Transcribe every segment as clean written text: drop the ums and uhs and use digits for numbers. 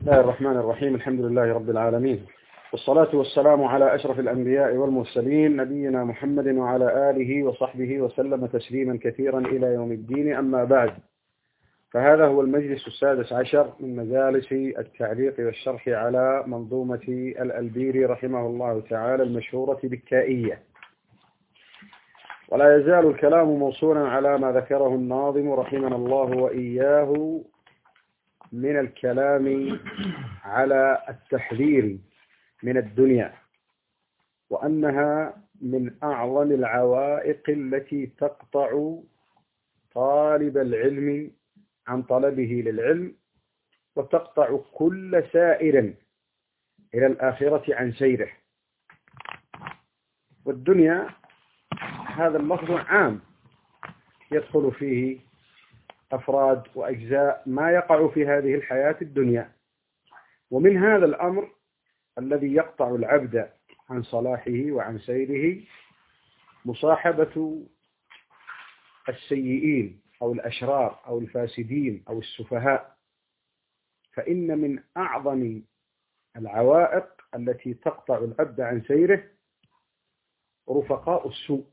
بسم الله الرحمن الرحيم. الحمد لله رب العالمين، والصلاة والسلام على أشرف الأنبياء والمرسلين نبينا محمد وعلى آله وصحبه وسلم تسليما كثيرا إلى يوم الدين. أما بعد، فهذا هو المجلس السادس عشر من مجالس التعليق والشرح على منظومة الألبيري رحمه الله تعالى المشهورة بالكائية. ولا يزال الكلام موصولا على ما ذكره الناظم رحمنا الله وإياه من الكلام على التحذير من الدنيا، وأنها من أعظم العوائق التي تقطع طالب العلم عن طلبه للعلم، وتقطع كل سائر إلى الآخرة عن سيره. والدنيا هذا اللفظ عام يدخل فيه أفراد وأجزاء ما يقع في هذه الحياة الدنيا. ومن هذا الأمر الذي يقطع العبد عن صلاحه وعن سيره مصاحبة السيئين أو الأشرار أو الفاسدين أو السفهاء. فإن من أعظم العوائق التي تقطع العبد عن سيره رفقاء السوء.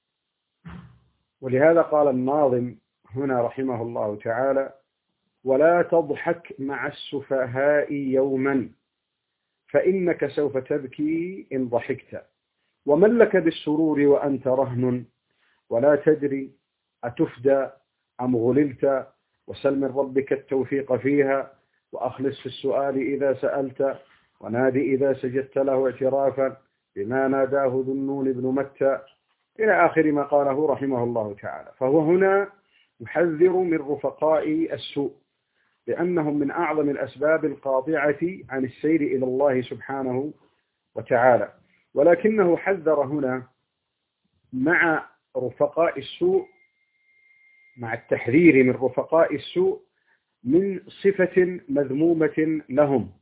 ولهذا قال الناظم هنا رحمه الله تعالى: ولا تضحك مع السفهاء يوما فإنك سوف تبكي إن ضحكت، ومن لك بالسرور وأنت رهن ولا تدري أتفدى أم غللت، وسل من ربك التوفيق فيها، وأخلص في السؤال إذا سألت، ونادي إذا سجدت له اعترافا بما ناداه ذو النون بن متى، إلى آخر ما قاله رحمه الله تعالى. فهو هنا يحذر من رفقاء السوء، لأنهم من أعظم الأسباب القاطعة عن السير إلى الله سبحانه وتعالى. ولكنه حذر هنا مع رفقاء السوء، مع التحذير من رفقاء السوء، من صفة مذمومة لهم،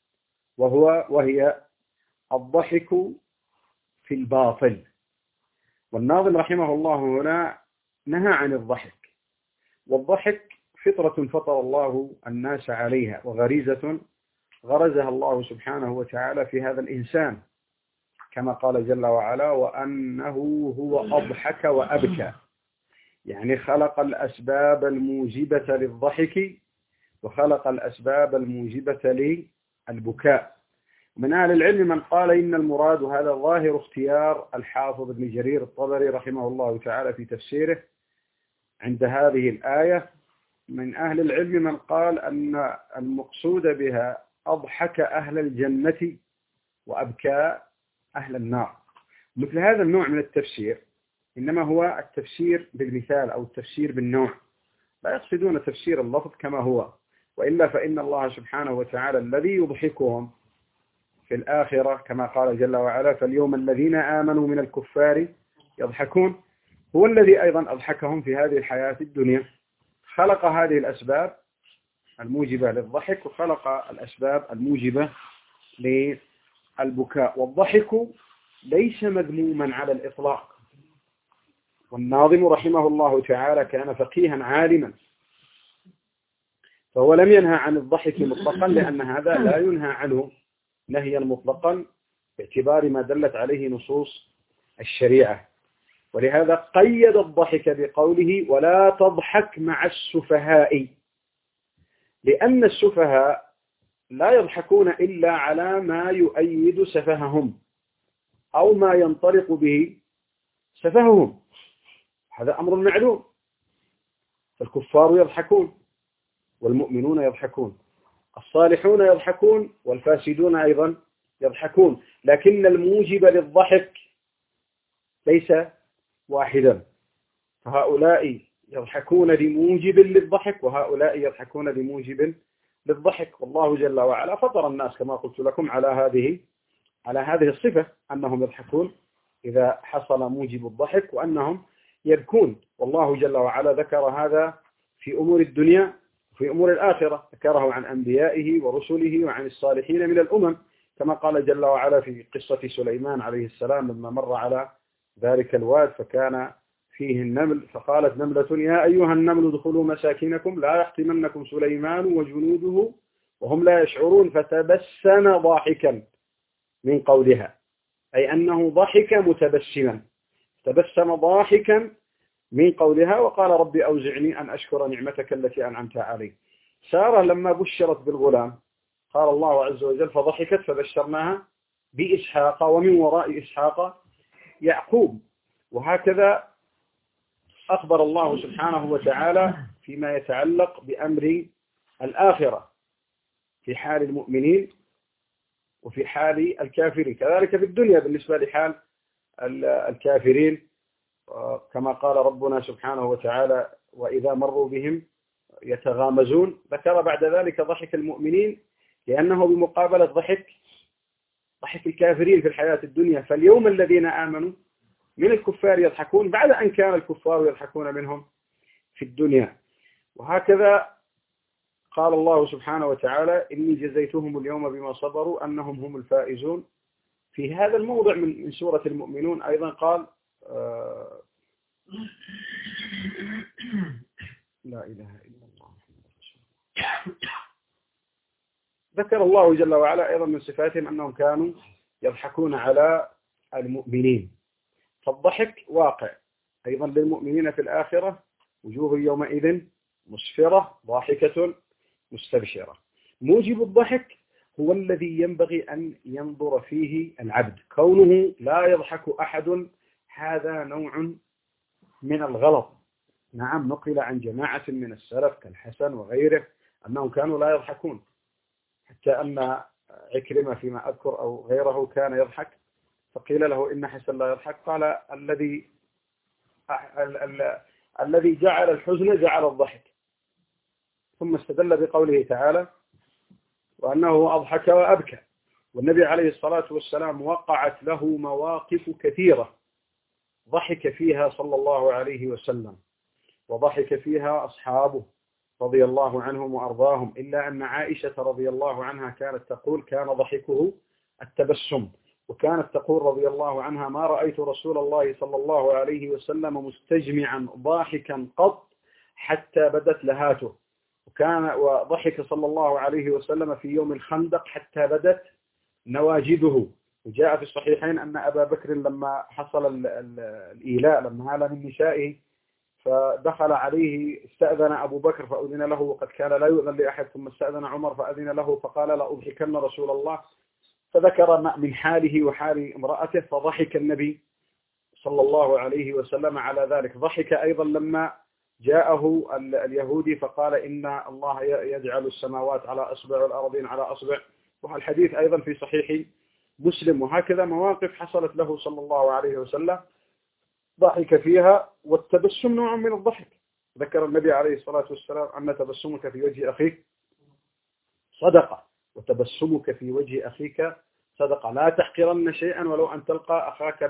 وهي الضحك في الباطل. والناظم رحمه الله هنا نهى عن الضحك، والضحك فطرة فطر الله الناس عليها، وغريزة غرزها الله سبحانه وتعالى في هذا الإنسان، كما قال جل وعلا: وأنه هو أضحك وأبكى. يعني خلق الأسباب الموجبة للضحك وخلق الأسباب الموجبة للبكاء. من أهل العلم من قال إن المراد، هذا ظاهر اختيار الحافظ ابن جرير الطبري رحمه الله تعالى في تفسيره عند هذه الآية، من أهل العلم من قال أن المقصود بها أضحك أهل الجنة وأبكى أهل النار. مثل هذا النوع من التفسير إنما هو التفسير بالمثال أو التفسير بالنوع، لا يقصدون تفسير اللفظ كما هو، وإلا فإن الله سبحانه وتعالى الذي يضحكهم في الآخرة كما قال جل وعلا: فاليوم الذين آمنوا من الكفار يضحكون، هو الذي أيضا أضحكهم في هذه الحياة الدنيا. خلق هذه الأسباب الموجبة للضحك، وخلق الأسباب الموجبة للبكاء. والضحك ليس مذموما على الإطلاق. والناظم رحمه الله تعالى كان فقيها عالما، فهو لم ينهى عن الضحك مطلقا، لأن هذا لا ينهى عنه نهيا مطلقا باعتبار ما دلت عليه نصوص الشريعة. ولهذا قيد الضحك بقوله: ولا تضحك مع السفهاء، لأن السفهاء لا يضحكون إلا على ما يؤيد سفههم أو ما ينطلق به سفههم، هذا أمر معلوم. فالكفار يضحكون والمؤمنون يضحكون، الصالحون يضحكون والفاسدون أيضا يضحكون، لكن الموجب للضحك ليس واحدا. فهؤلاء يضحكون لموجب للضحك، وهؤلاء يضحكون لموجب للضحك. والله جل وعلا فطر الناس كما قلت لكم على هذه الصفة، أنهم يضحكون إذا حصل موجب الضحك، وأنهم يبكون. والله جل وعلا ذكر هذا في أمور الدنيا وفي أمور الآخرة، ذكره عن أنبيائه ورسله وعن الصالحين من الأمم، كما قال جل وعلا في قصة سليمان عليه السلام لما مر على ذلك الواد فكان فيه النمل، فقالت نملة: يا أيها النمل ادخلوا مساكنكم لا يحطمنكم سليمان وجنوده وهم لا يشعرون فتبسم ضاحكا من قولها، أي أنه ضحك متبسما، تبسم ضاحكا من قولها وقال ربي أوزعني أن أشكر نعمتك التي أنعمت علي. سارة لما بشرت بالغلام قال الله عز وجل فضحكت فبشرناها بإسحاق ومن وراء إسحاق يعقوب. وهكذا أخبر الله سبحانه وتعالى فيما يتعلق بأمر الآخرة في حال المؤمنين وفي حال الكافرين، كذلك في الدنيا بالنسبة لحال الكافرين، كما قال ربنا سبحانه وتعالى وإذا مروا بهم يتغامزون. ذكر بعد ذلك ضحك المؤمنين لأنه بمقابلة ضحك الكافرين في الحياة الدنيا. فاليوم الذين آمنوا من الكفار يضحكون بعد أن كان الكفار يضحكون منهم في الدنيا. وهكذا قال الله سبحانه وتعالى إني جزيتهم اليوم بما صبروا أنهم هم الفائزون. في هذا الموضع من سورة المؤمنون أيضا قال لا إله إلا الله. ذكر الله جل وعلا أيضا من صفاتهم أنهم كانوا يضحكون على المؤمنين. فالضحك واقع أيضا للمؤمنين في الآخرة، وجوه يومئذ مسفرة ضاحكة مستبشرة. موجب الضحك هو الذي ينبغي أن ينظر فيه العبد، كونه لا يضحك أحد هذا نوع من الغلط. نعم، نقل عن جماعة من السلف كالحسن وغيره أنهم كانوا لا يضحكون، حتى أن عكرمة فيما أذكر أو غيره كان يضحك، فقيل له إن حسن لا يضحك، قال الذي جعل الحزن جعل الضحك. ثم استدل بقوله تعالى وأنه أضحك وأبكى. والنبي عليه الصلاة والسلام وقعت له مواقف كثيرة ضحك فيها صلى الله عليه وسلم، وضحك فيها أصحابه رضي الله عنهم وأرضاهم، إلا أن عائشة رضي الله عنها كانت تقول كان ضحكه التبسم، وكانت تقول رضي الله عنها ما رأيت رسول الله صلى الله عليه وسلم مستجمعا ضاحكا قط حتى بدت لهاته. وضحك صلى الله عليه وسلم في يوم الخندق حتى بدت نواجذه. وجاء في الصحيحين أن أبا بكر لما حصل الإيلاء لما هال من نسائه فدخل عليه استأذن أبو بكر فأذن له، وقد كان لا يؤذن لأحد، ثم استأذن عمر فأذن له فقال لا أضحكن رسول الله، فذكر من حاله وحال امرأته فضحك النبي صلى الله عليه وسلم على ذلك. ضحك أيضا لما جاءه اليهودي فقال إن الله يجعل السماوات على أصبع والأرضين على أصبع، والحديث أيضا في صحيح مسلم. وهكذا مواقف حصلت له صلى الله عليه وسلم ضحك فيها، والتبسم نوع من الضحك. ذكر النبي عليه الصلاة والسلام أن تبسمك في وجه أخيك صدقة، وتبسمك في وجه أخيك صدقة، لا تحقرن شيئا ولو أن تلقى أخاك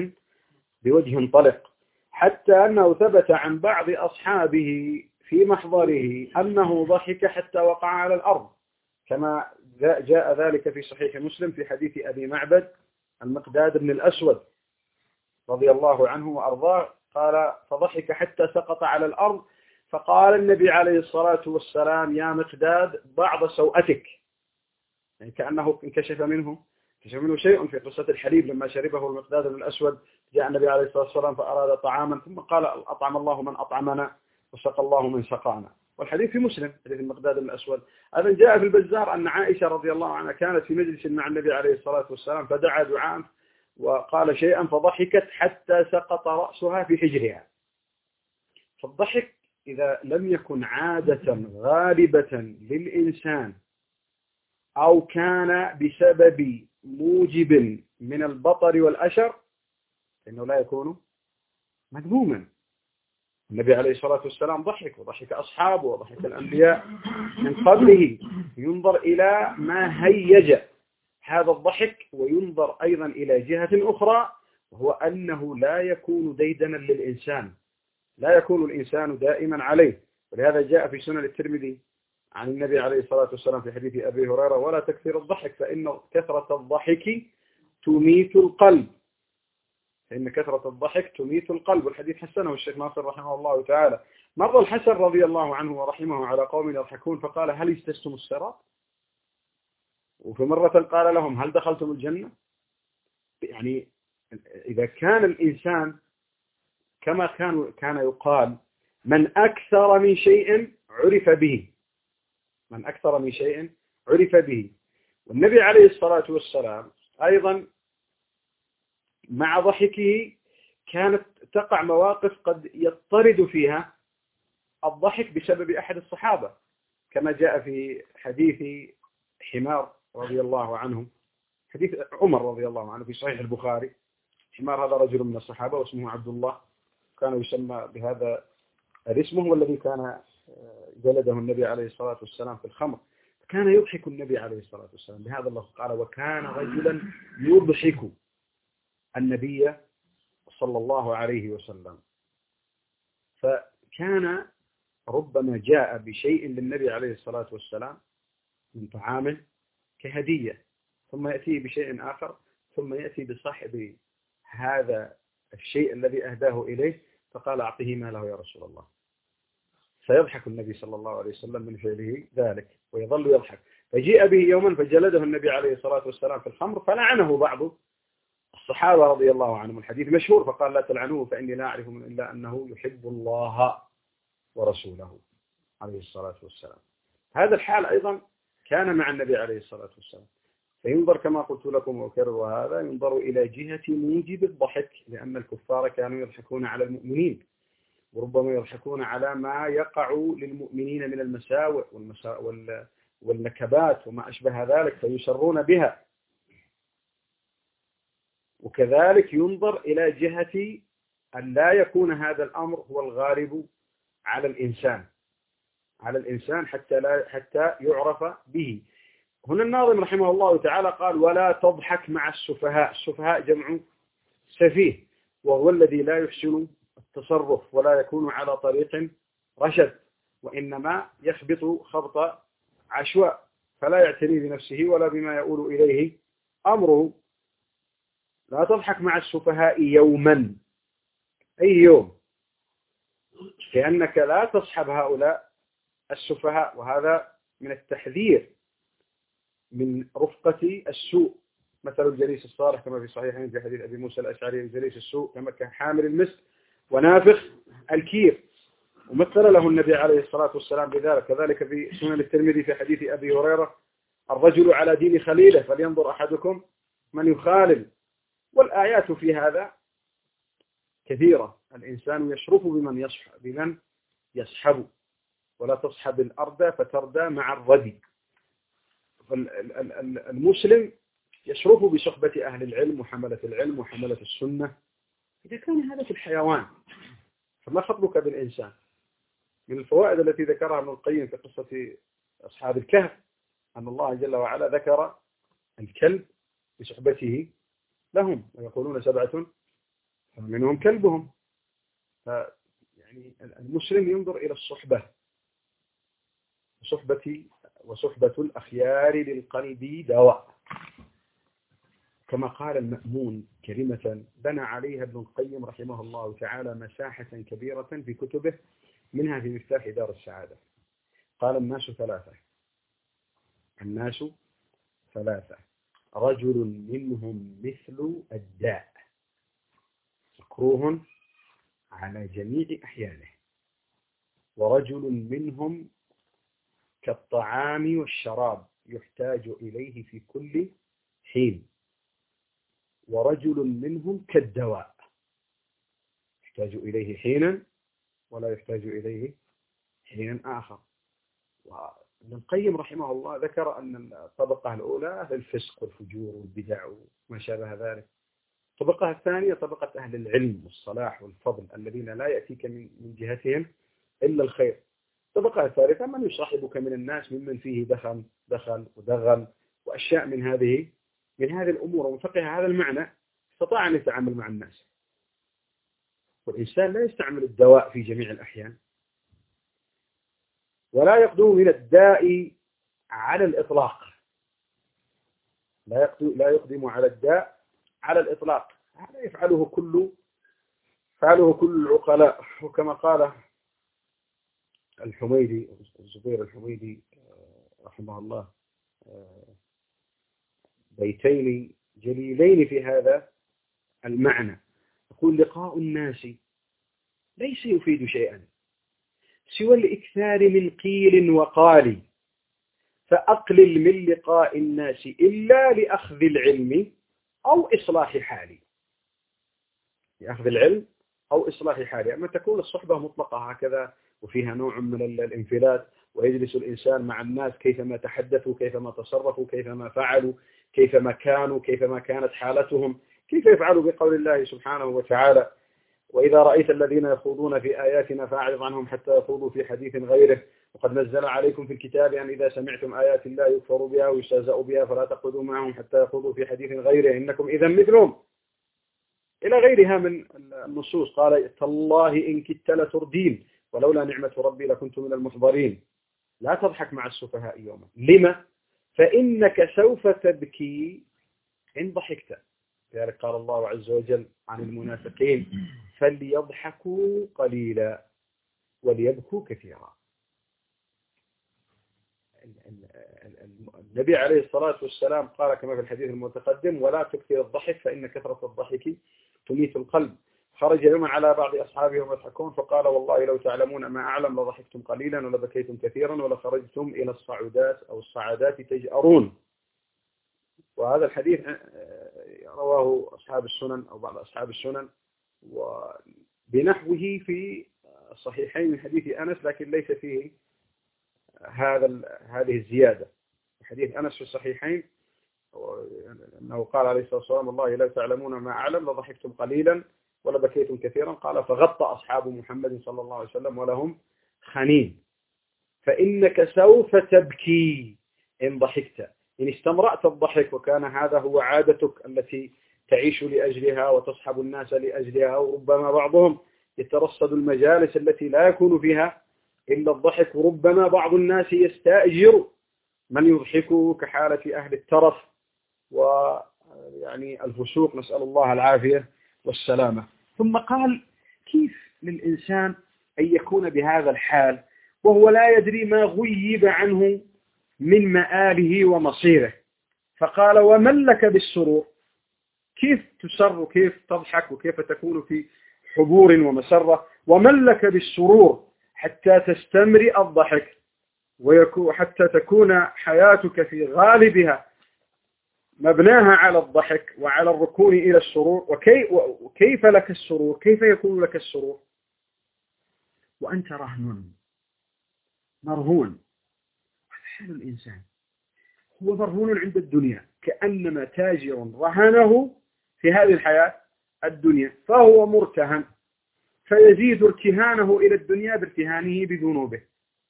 بوجه طلق. حتى أنه ثبت عن بعض أصحابه في محضره أنه ضحك حتى وقع على الأرض، كما جاء ذلك في صحيح مسلم في حديث أبي معبد المقداد بن الأسود رضي الله عنه وأرضاه، قال فضحك حتى سقط على الأرض، فقال النبي عليه الصلاة والسلام يا مقداد بعض سوءتك، يعني كأنه انكشف منه شيء. في قصة الحليب لما شربه المقداد بن الأسود جاء النبي عليه الصلاة والسلام فأراد طعاما ثم قال أطعم الله من أطعمنا وسقى الله من سقانا. والحديث في مسلم حديث المقداد بن الأسود. أيضا جاء في البزار أن عائشة رضي الله عنها كانت في مجلس مع النبي عليه الصلاة والسلام فدعا دعاء وقال شيئا فضحكت حتى سقط رأسها في حجرها. فالضحك إذا لم يكن عادة غالبة للإنسان أو كان بسبب موجب من البطر والأشر فإنه لا يكون مذموما. النبي عليه الصلاة والسلام ضحك، وضحك أصحابه، وضحك الأنبياء من قبله. ينظر إلى ما هيج هذا الضحك، وينظر أيضا إلى جهة أخرى، وهو أنه لا يكون ديدنا للإنسان، لا يكون الإنسان دائما عليه. ولهذا جاء في سنن الترمذي عن النبي عليه الصلاة والسلام في حديث أبي هريرة ولا تكثر الضحك فإن كثرة الضحك تميت القلب، فإن كثرة الضحك تميت القلب. والحديث حسنه الشيخ ناصر رحمه الله تعالى. مر الحسن رضي الله عنه ورحمه على قوم يضحكون فقال هل اجتزتم الصراط؟ وفي مرة قال لهم هل دخلتم الجنة؟ يعني إذا كان الإنسان كما كان يقال من أكثر من شيء عرف به، من أكثر من شيء عرف به. والنبي عليه الصلاة والسلام أيضا مع ضحكه كانت تقع مواقف قد يضطرد فيها الضحك بسبب أحد الصحابة، كما جاء في حديث حمار رضي الله عنه، حديث عمر رضي الله عنه في صحيح البخاري. حمار هذا رجل من الصحابة واسمه عبد الله، كان يسمى بهذا الاسم، هو الذي كان جلده النبي عليه الصلاة والسلام في الخمر. كان يضحك النبي عليه الصلاة والسلام بهذا اللفظ، قال وكان رجلا يضحك النبي صلى الله عليه وسلم. فكان ربما جاء بشيء للنبي عليه الصلاة والسلام من طعام كهدية، ثم يأتي بشيء آخر، ثم يأتي بصاحب هذا الشيء الذي أهداه إليه فقال أعطيه ماله يا رسول الله. فيضحك النبي صلى الله عليه وسلم من فعله ذلك ويظل يضحك. فجيء به يوما فجلده النبي عليه الصلاة والسلام في الخمر، فلعنه بعض الصحابة رضي الله عنهم. الحديث مشهور، فقال لا تلعنوه فإني لا أعرف إلا أنه يحب الله ورسوله عليه الصلاة والسلام. هذا الحال أيضا كان مع النبي عليه الصلاة والسلام. فينظر كما قلت لكم وأكرر هذا، ينظر إلى جهة موجب الضحك، لأن الكفار كانوا يضحكون على المؤمنين، وربما يضحكون على ما يقع للمؤمنين من المساوئ والنكبات وما أشبه ذلك فيسرون بها. وكذلك ينظر إلى جهة أن لا يكون هذا الأمر هو الغالب على الإنسان حتى يعرف به. هنا الناظم رحمه الله تعالى قال ولا تضحك مع السفهاء. السفهاء جمع سفيه، وهو الذي لا يحسن التصرف ولا يكون على طريق رشد، وإنما يخبط خبط عشواء، فلا يعتني بنفسه ولا بما يؤول إليه أمره. لا تضحك مع السفهاء يوما، أي يوم، لأنك لا تصحب هؤلاء السفهاء، وهذا من التحذير من رفقة السوء. مثل الجليس الصالح كما في صحيحين في حديث أبي موسى الأشعري، الجليس السوء كما كان حامل المسك ونافخ الكير، ومثل له النبي عليه الصلاة والسلام بذلك. كذلك في سنن الترمذي في حديث أبي هريرة الرجل على دين خليله فلينظر أحدكم من يخالل. والآيات في هذا كثيرة. الإنسان يشرف بمن يصحب، ولا تصحب الأرض فتردى مع الردي. المسلم يشرف بصحبة أهل العلم وحملة العلم وحملة السنة. إذا كان هذا في الحيوان فما خطبك بالإنسان؟ من الفوائد التي ذكرها ابن القيم في قصة أصحاب الكهف أن الله جل وعلا ذكر الكلب بصحبته لهم، ويقولون 7 فمنهم كلبهم. يعني المسلم ينظر إلى الصحبة، وصحبة الأخيار للقلب دواء، كما قال المأمون كلمة بنى عليها ابن القيم رحمه الله تعالى مساحة كبيرة في كتبه، منها في مفتاح دار السعادة. قال الناس 3، الناس 3 رجل منهم مثل الداء مكروه على جميع أحيانه، ورجل منهم كالطعام والشراب يحتاج إليه في كل حين، ورجل منهم كالدواء يحتاج إليه حينا ولا يحتاج إليه حينا آخر. وابن القيم رحمه الله ذكر أن الطبقة الأولى أهل الفسق والفجور والبدع وما شابه ذلك. الطبقة الثانية طبقة أهل العلم والصلاح والفضل الذين لا يأتيك من جهتهم إلا الخير. الطبقة الثالثة من يصاحبك من الناس ممن فيه دخل ودغل وأشياء من هذه الأمور. ومن فقه هذا المعنى استطاع أن يتعامل مع الناس. والإنسان لا يستعمل الدواء في جميع الأحيان، ولا يقدم من الداء على الإطلاق، لا يقدم على الداء على الإطلاق. هذا يفعله كل العقلاء. وكما قال الحميدي الزبير الحميدي رحمه الله بيتين جليلين في هذا المعنى. يقول: لقاء الناس ليس يفيد شيئا سوى الإكثار من قيل وقال، فأقلل من لقاء الناس إلا لأخذ العلم أو إصلاح حالي. لأخذ العلم أو إصلاح حالي. أما تكون الصحبة مطلقة هكذا وفيها نوع من الانفلات، ويجلس الإنسان مع الناس كيفما تحدثوا، كيفما تصرفوا، كيفما فعلوا، كيفما كانوا، كيفما كانت حالتهم، كيف يفعلوا بقول الله سبحانه وتعالى: وإذا رأيت الذين يخوضون في آياتنا فأعرض عنهم حتى يخوضوا في حديث غيره، وقد نزل عليكم في الكتاب أن إذا سمعتم آيات الله يكفر بها ويستهزأ بها فلا تقعدوا معهم حتى يخوضوا في حديث غيره إنكم إذا مثلهم، إلى غيرها من النصوص. قال: تالله إن كدت لتردين ولولا نعمة ربي لكنت من المحضرين. لا تضحك مع السفهاء يوما. لما؟ فإنك سوف تبكي إن ضحكت. لذلك قال الله عز وجل عن المنافقين: فليضحكوا قليلا وليبكوا كثيرا. النبي عليه الصلاة والسلام قال كما في الحديث المتقدم: ولا تكثر الضحك فإن كثرة الضحك تميت القلب. خرج يوما على بعض أصحابه وهم يضحكون فقال: والله لو تعلمون ما أعلم لضحكتم قليلا ولبكيتم كثيرا ولخرجتم إلى الصعودات أو الصعادات تجأرون. وهذا الحديث رواه أصحاب السنن أو بعض أصحاب السنن وبنحوه في الصحيحين من حديث أنس، لكن ليس فيه هذه الزيادة. حديث أنس في الصحيحين أنه قال عليه الصلاة والسلام: والله لو تعلمون ما أعلم لضحكتم قليلا ولبكيتم كثيرا. قال: فغطى أصحاب محمد صلى الله عليه وسلم ولهم خنين. فإنك سوف تبكي إن ضحكت، إن استمرأت الضحك وكان هذا هو عادتك التي تعيش لأجلها وتصحب الناس لأجلها، وربما بعضهم يترصد المجالس التي لا يكون فيها إلا الضحك، وربما بعض الناس يستأجر من يضحكه كحالة أهل الترف ويعني الفسوق، نسأل الله العافية والسلامة. ثم قال: كيف للإنسان أن يكون بهذا الحال وهو لا يدري ما غيب عنه من مآله ومصيره؟ فقال: ومن لك بالسرور؟ كيف تسر وكيف تضحك وكيف تكون في حبور ومسرة؟ ومن لك بالسرور حتى تستمرئ الضحك وحتى تكون حياتك في غالبها مبناها على الضحك وعلى الركون إلى السرور. وكيف لك السرور؟ كيف يكون لك السرور وأنت رهن مرهون؟ حال الإنسان هو مرهون عند الدنيا، كأنما تاجر رهنه في هذه الحياة الدنيا، فهو مرتهن، فيزيد ارتهانه إلى الدنيا بارتهانه بذنوبه.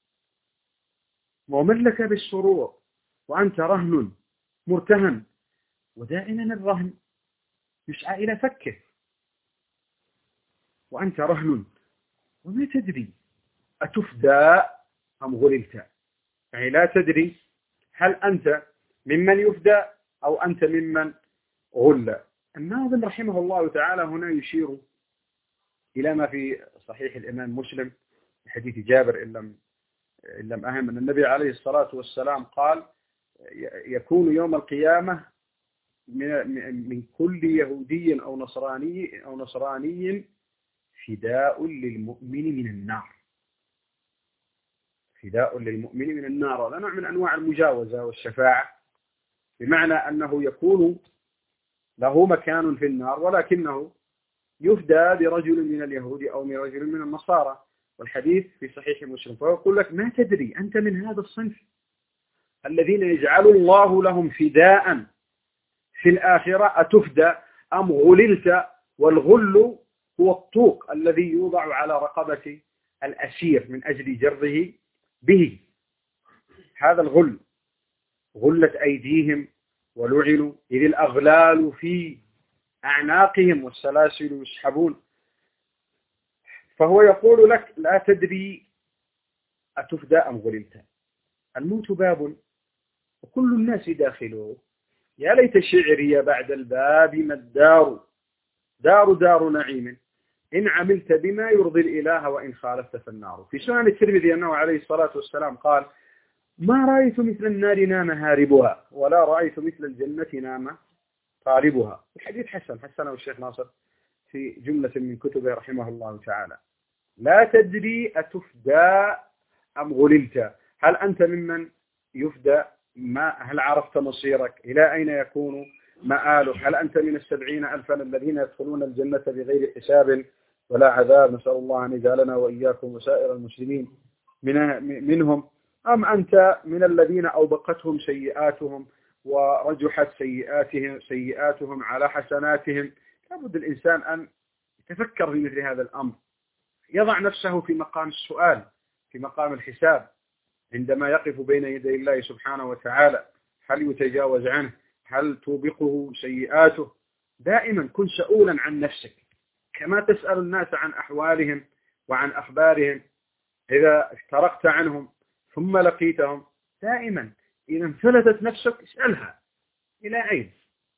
ومن لك بالسرور وأنت رهن مرتهن، ودائما الرهن يسعى إلى فكه، وأنت رهن وما تدري أتفدى أم غللت. يعني لا تدري هل أنت ممن يفدى أو أنت ممن غل. الناظم رحمه الله تعالى هنا يشير إلى ما في صحيح الإمام مسلم في حديث جابر إن لم أهم، أن النبي عليه الصلاة والسلام قال: يكون يوم القيامة من كل يهودي أو نصراني فداء للمؤمن من النار. فداء للمؤمن من النار، هذا نوع من أنواع المجاوزة والشفاعة، بمعنى أنه يكون له مكان في النار ولكنه يفدى برجل من اليهود أو من رجل من النصارى. والحديث في صحيح مسلم. فيقول لك: ما تدري أنت من هذا الصنف الذين يجعل الله لهم فداء في الآخرة، أتفدى أم غللت؟ والغل هو الطوق الذي يوضع على رقبة الأسير من أجل جره به. هذا الغل. غلت أيديهم ولعنوا إذ الأغلال في أعناقهم والسلاسل يسحبون. فهو يقول لك: لا تدري أتفدى أم غللت. الموت باب وكل الناس داخلوه، يا ليت شعري بعد الباب ما الدار، دار نعيم إن عملت بما يرضي الإله وإن خالفت فالنار. في سنن الترمذي أنه عليه الصلاة والسلام قال: ما رأيت مثل النار نام هاربها ولا رأيت مثل الجنة نام طالبها. الحديث حسنه الشيخ ناصر في جملة من كتبه رحمه الله تعالى. لا تدري أتفدى أم غللت. هل أنت ممن يفدى؟ هل عرفت مصيرك؟ إلى أين يكون مآلك؟ هل أنت من 70,000 الذين يدخلون الجنة بغير حساب ولا عذاب؟ نسأل الله أن يجعلنا وإياكم وسائر المسلمين منهم. أم أنت من الذين أوبقتهم سيئاتهم ورجحت سيئاتهم على حسناتهم؟ لابد الإنسان أن يتفكر في مثل هذا الأمر، يضع نفسه في مقام السؤال، في مقام الحساب عندما يقف بين يدي الله سبحانه وتعالى. هل يتجاوز عنه؟ هل توبقه سيئاته؟ دائما كن سؤولا عن نفسك كما تسأل الناس عن أحوالهم وعن أخبارهم. إذا افترقت عنهم ثم لقيتهم، دائما إذا انفلتت نفسك اسألها: إلى أين؟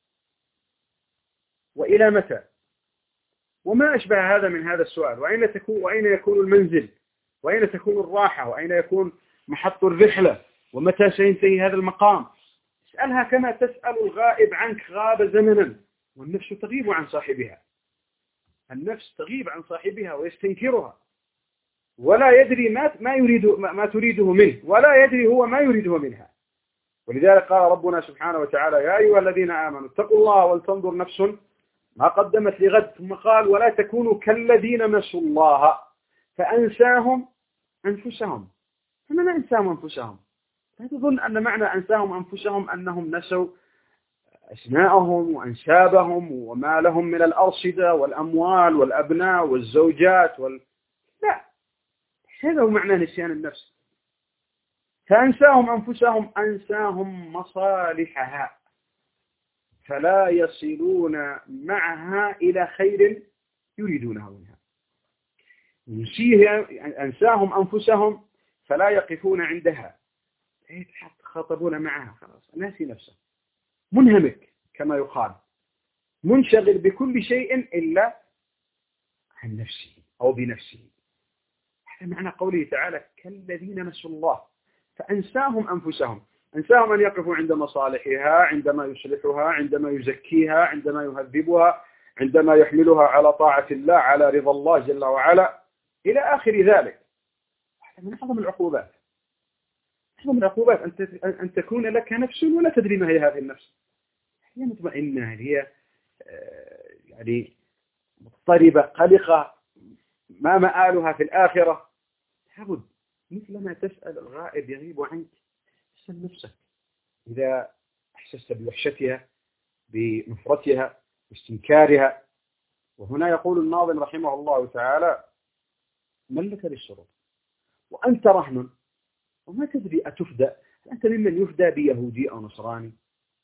وإلى متى؟ وما أشبه هذا من هذا السؤال. وأين يكون المنزل؟ وأين تكون الراحة؟ وأين يكون محط الرحلة؟ ومتى سينتهي هذا المقام؟ اسألها كما تسأل الغائب عنك غاب زمنا. والنفس تغيب عن صاحبها، النفس تغيب عن صاحبها ويستنكرها، ولا يدري ما تريده منه، ولا يدري هو ما يريده منها. ولذلك قال ربنا سبحانه وتعالى: يا أيها الذين آمنوا اتقوا الله ولتنظر نفس ما قدمت لغد. ثم قال: ولا تكونوا كالذين نسوا الله فأنساهم أنفسهم. فما أنساهم أنفسهم؟ لا تظن أن معنى أنساهم أنفسهم أنهم نسوا أسماءهم وأنسابهم وما لهم من الأرصدة والأموال والأبناء والزوجات لا، هذا هو معنى نسيان النفس. فأنساهم أنفسهم أنساهم مصالحها، فلا يصلون معها إلى خير يريدونه منها. أنساهم أنفسهم فلا يقفون عندها، يتخاطبون معها، خلاص ناسي نفسه، منهمك كما يقال، منشغل بكل شيء إلا عن نفسه أو بنفسه. هذا معنى قوله تعالى: كالذين نسوا الله فأنساهم أنفسهم. أنساهم أن يقفوا عند مصالحها، عندما يصلحها، عندما يزكيها، عندما يهذبها، عندما يحملها على طاعة الله، على رضا الله جل وعلا، إلى آخر ذلك. هذا من أعظم العقوبات. أعظم العقوبات أن تكون لك نفس ولا تدري ما هي هذه النفس. هي مطمئنة، هي يعني مضطربة قلقة، ما مآلها في الآخرة. لابد مثلما تسأل الغائب يغيب عنك، تسأل نفسك إذا أحسست بوحشتها، بنفرتها، باستنكارها. وهنا يقول الناظم رحمه الله تعالى: من لك للشروط وأنت رهن وما تدري أتفدى. أنت ممن يفدى بيهودي أو نصراني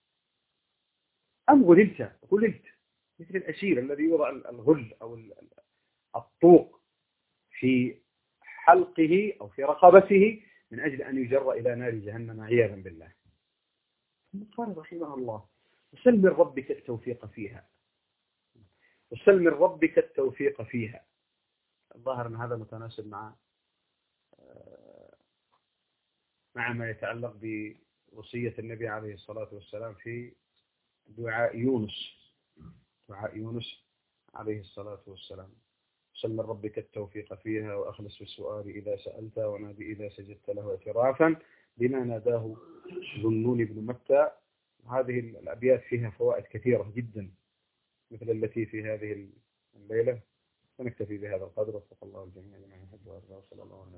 أم غللت مثل الأسير الذي يوضع الغل أو الطوق في حلقه أو في رقبته من أجل أن يجر إلى نار جهنم عياذا بالله. ثم قال رحمه الله: وسل من ربك التوفيق فيها، وسل من ربك التوفيق فيها. الظاهر أن هذا متناسب مع ما يتعلق بوصية النبي عليه الصلاة والسلام في دعاء يونس عليه الصلاة والسلام: سل من ربك التوفيق فيها وأخلص في السؤال إذا سألت، ونادي إذا سجدت له اعترافا بما ناداه ظنون بن متى. هذه الأبيات فيها فوائد كثيرة جدا مثل التي في هذه الليلة. ونكتفي بهذا القدر، وفق الله الجميع لما يحب ويرضى، وصلى الله عليه وسلم.